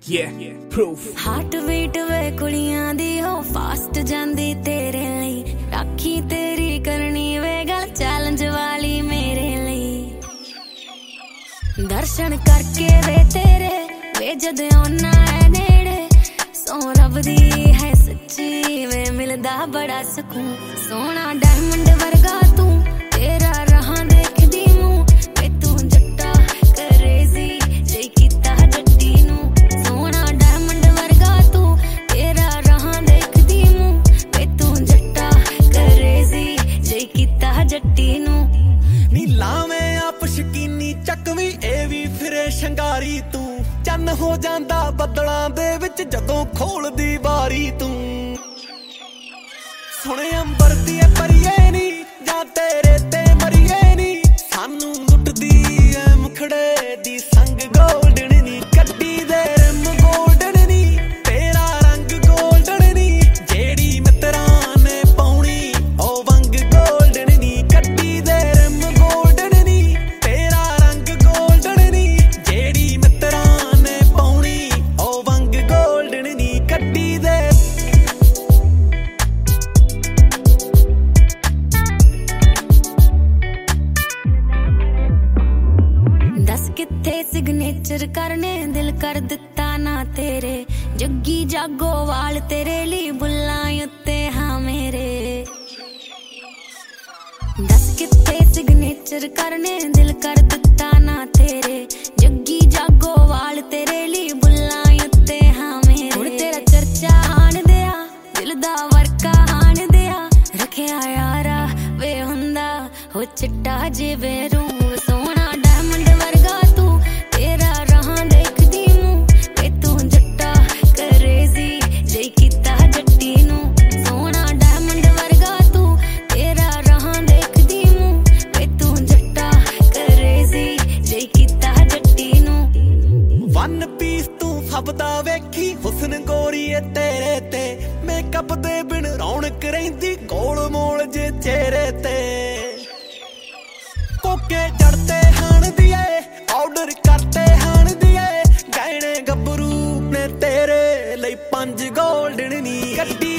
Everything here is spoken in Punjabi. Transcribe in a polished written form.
ਹਾਰਟ ਬੀਟ ਵੇ ਕੁੜੀਆਂ ਦੀ ਹੋ ਫਾਸਟ ਜਾਂਦੀ ਤੇਰੇ ਲਈ ਰਾਖੀ ਤੇਰੀ ਕਰਨੀ ਵੇ ਗੱਲ ਚੈਲੰਜ ਵਾਲੀ ਮੇਰੇ ਲਈ ਦਰਸ਼ਨ ਕਰਕੇ ਵੇ ਤੇਰੇ ਵੇ ਜਦ ਆਉਣਾ ਹੈ ਨੇੜੇ ਸੋ ਰੱਬ ਦੀ ਹੈ ਸੱਚੀ ਵੇ ਮਿਲਦਾ ਬੜਾ ਸਕੂਨ ਸੋਹਣਾ ਡਾਇਮੰਡ ਵਰਗਾ ਤੂੰ ਤੇਰਾ ਰਹਾਂ ਦੇਖਦੀ ਮੂੰ ਵੇ ਤੂੰ ਜੱਟਾ ਕਰੇਜ਼ੀ ਜੇ ਕੀਤਾ ਜੱਟੀ ਨੂੰ ਸੋਹਣਾ ਡਾਇਮੰਡ ਵਰਗਾ ਤੂੰ ਤੇਰਾ ਰਹਾਂ ਦੇਖਦੀ ਮੂੰ ਵੇ ਤੂੰ ਜੱਟਾ ਕਰੇਜ਼ੀ ਜੇ ਕੀਤਾ ਜੱਟੀ ਨੂੰ ਨੀ ਲਾਵੇਂ ਆਪ ਸ਼ਕੀਨੀ ਚੱਕਵੀਂ ਇਹ ਵੀ ਫਿਰੇ ਸ਼ਿੰਗਾਰੀ ਤੂੰ ਚੰਨ ਹੋ ਜਾਂਦਾ ਬੱਦਲਾਂ ਦੇ ਵਿੱਚ ਜਦੋਂ ਖੋਲਦੀ ਬਾਰੀ ਤੂੰ ਸੁਣੇ ਅੰਬਰ ਦੀ ਪਰੀਏ ਨੀ ਜਾਂ ਤੇਰੇ ਤੇ ਮਰੀਏ ਨੀ ਸਾਨੂੰ ਲੁੱਟਦੀ ਐ ਮੁਖੜੇ ਦੀ ਸੰਗ ਗੋਲਡਨ ਨੀ ਕੱਟੀ ਦੇ ਰਿਮ ਗੋਲਡਨ ਨੀ ਤੇਰਾ ਰੰਗ ਗੋਲਡਨ ਨੀ ਜਿਹੜੀ ਮਿੱਤਰਾਂ ਨੇ ਪਾਉਣੀ ਉਹ ਵੰਗ ਗੋਲਡਨ ਨੀ ਕੱਟੀ ਦੇ ਰਿਮ ਗੋਲਡਨ ਨੀ ਤੇਰਾ ਰੰਗ ਗੋਲਡਨ ਨੀ ਜਿਹੜੀ ਮਿੱਤਰਾਂ ਨੇ ਪਾਉਣੀ ਉਹ ਵੰਗ ਗੋਲਡਨ ਨੀ ਕੱਟੀ ਦੇ ਕਿੱਥੇ ਸਿਗਨੇਚਰ ਕਰਨੇ ਦਿਲ ਕਰ ਦਿੱਤਾ ਨਾ ਤੇਰੇ ਜੱਗੀ ਜਾਗੋ ਵਾਲ ਤੇਰੇ ਲਈ ਬੁੱਲਾਂ ਉੱਤੇ ਹਾਂ ਮੇਰੇ ਦੱਸ ਕਿੱਥੇ ਸਿਗਨੇਚਰ ਕਰਨੇ ਦਿਲ ਕਰ ਦਿੱਤਾ ਨਾ ਤੇਰੇ ਜੱਗੀ ਜਾਗੋ ਵਾਲ ਤੇਰੇ ਲਈ ਬੁੱਲਾਂ ਉੱਤੇ ਹਾਂ ਮੇਰੇ ਹੁਣ ਤੇਰਾ ਚਰਚਾ ਆਣ ਦਿਆ ਦਿਲ ਦਾ ਵਰਕਾ ਆਣ ਦਿਆ ਰੱਖਿਆ ਯਾਰਾ ਵੇ ਹੁੰਦਾ ਹੋ ਚਿੱਟਾ ਜਿਵੇਂ ਰੂਹ ਸੋਹਣਾ ਡਾਇਮੰਡ ਵਰਗਾ ਤੇਰਾ ਰਹਾਂ ਦੇਖਦੀ ਮੂੰ ਵੇ ਤੂੰ ਜੱਟਾ ਕਰੇਜ਼ੀ ਜੇ ਕੀਤਾ ਜੱਟੀ ਨੂੰ ਸੋਹਣਾ ਡਾਇਮੰਡ ਵਰਗਾ ਤੂੰ ਤੇਰਾ ਰਹਾਂ ਦੇਖਦੀ ਮੂੰ ਵੇ ਤੂੰ ਜੱਟਾ ਕਰੇਜ਼ੀ ਜੇ ਕੀਤਾ ਜੱਟੀ ਨੂੰ ਵਨ ਪੀਸ ਤੂੰ ਸਭ ਦਾ ਵੇਖੀ ਹੁਸਨ ਗੋਰੀਏ ਤੇਰੇ ਤੇ ਮੇਕਅਪ ਦੇ ਬਿਨ ਰੌਣਕ ਰਹਿੰਦੀ ਗੋਲ ਮੋਲ ਜੇ ਚਿਹਰੇ ਤੇ ਕੋਕੇ ਜੜਤੇ ਹਣ ਦੀਏ ਆਰਡਰ ਕਰਤੇ ਹਣ ਦੀਏ ਗਹਿਣੇ ਗੱਭਰੂ ਨੇ ਤੇਰੇ ਲਈ 5 ਗੋਲਡਨ ਨੀ ਕੱਢੀ